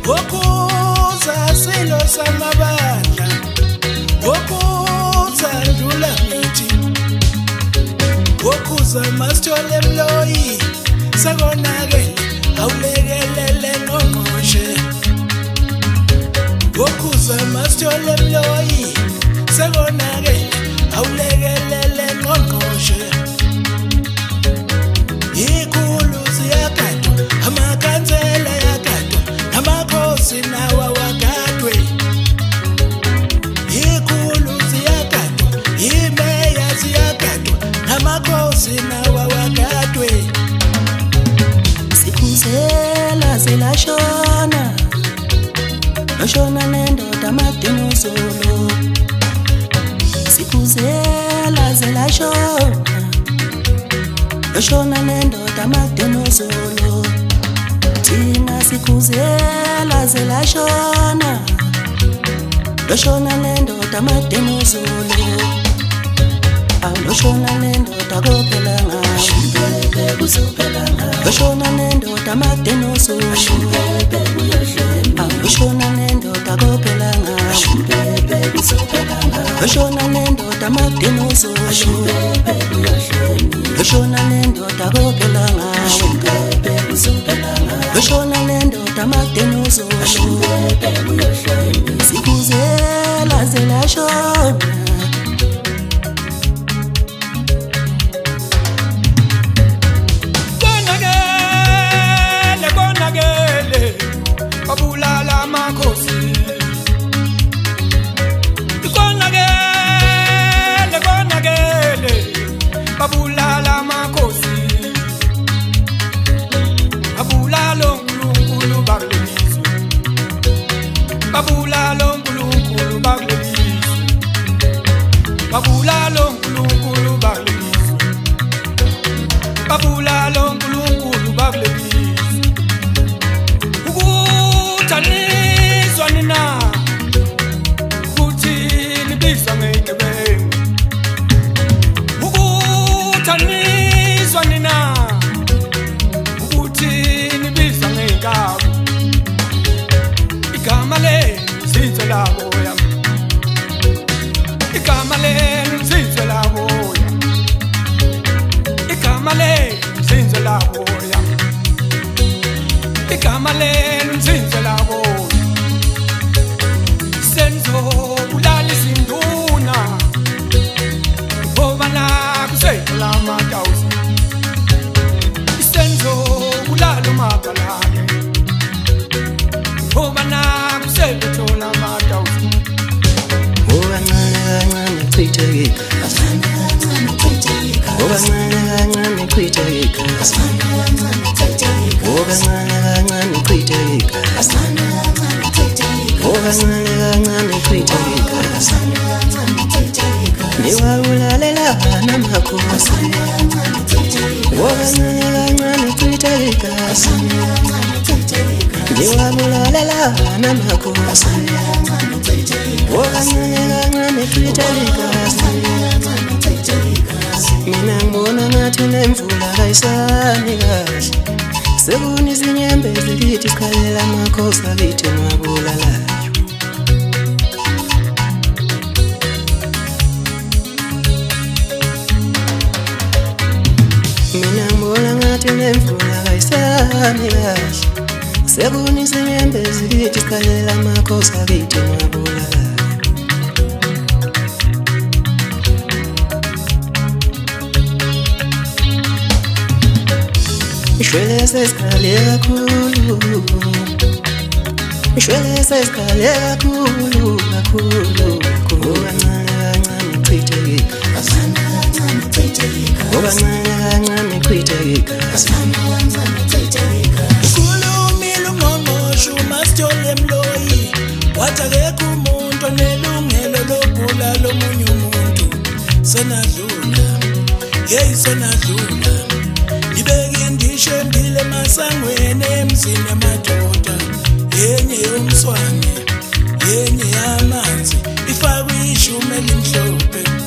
Okuza silo samabandla okuza ndula mithi okuza masithole mloyi sekonakele awulekelele ngqongqoshe okuza masithole mloyi sekonakele awulekelele ngqongqoshe ikhulu ziyakadwa amakhansela yakadwa namakhosi nawa wakadwe ikhulu ziyakadwa imeya ziyakadwa namakhosi nawa wakadwe sikhuzela zelashona loshona nendoda amadinozolo sikhuzela zelashona loshona nendoda amadinozolo thina sikhuzela zelashona loshona nendoda amadinozolo awuloshona nendoda kophela ngayo loshona nendoda amadinozolo awuloshona nendoda kophela ngayo loshona nendoda amadinozolo loshona nendoda kophela ngayo loshona nendoda amadinozolo sikhuzela zelashona babulala amakhosi konakele babulala amakhosi babulala uNkulunkulu bakulelizwe babulala uNkulunkulu bakulelizwe babulala uNkulunkulu bakulelizwe babulala uNkulunkulu bakulelizwe Tanizwa nina Kuti nibisa ngekebe Tanizwa nina Kuti nibisa ngekabu Ikamale nsinze la boya Ikamale nsinze la boya Ikamale nsinze la boya Ikamale nsinze la boya Senzo ulali sinduna Ngoba la kusela makausi Senzo ulali makalake Ngoba la kusela makausi Ngoba ncane kwitegeka Ngoba ncane kwitegeka Ngoba ncane kwitegeka Ngoba ncane kwitegeka Niwawulalela namakhosi Ngoba ncane kwitegeka Niwawulalela namakhosi Ngoba ncane kwitegeka Mina ngibona ngathi nemvula kayisani kahle Sekuni izinyembe zikithi khalela amakhosi akithi mabulalayo Mina ngibona ngathi nemvula kayisani kahle Sekuni izinyembe zikithi khalela amakhosi akithi mabulalayo Ishwele sesikale kakhulu Ishwele sesikale kakhulu Ngoba ncane kwitegeka Ngoba ncane kwitegeka Kulumile ungqongqoshe umasithole mloyi wathi akekho umuntu onelungelo lokubulala omunye umuntu senadlula senadlula ibeke indisho embile emasangweni emzini amadoda yenye yomswane yenye yamanzi ifakwe ishume elimhlophe